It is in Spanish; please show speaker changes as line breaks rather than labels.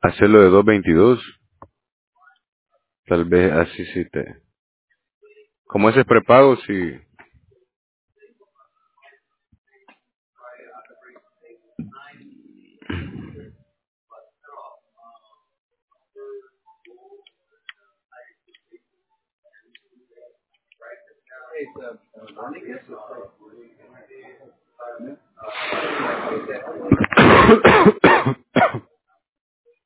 hacerlo de 222. Tal vez así sí te... Como ese es prepago, sí.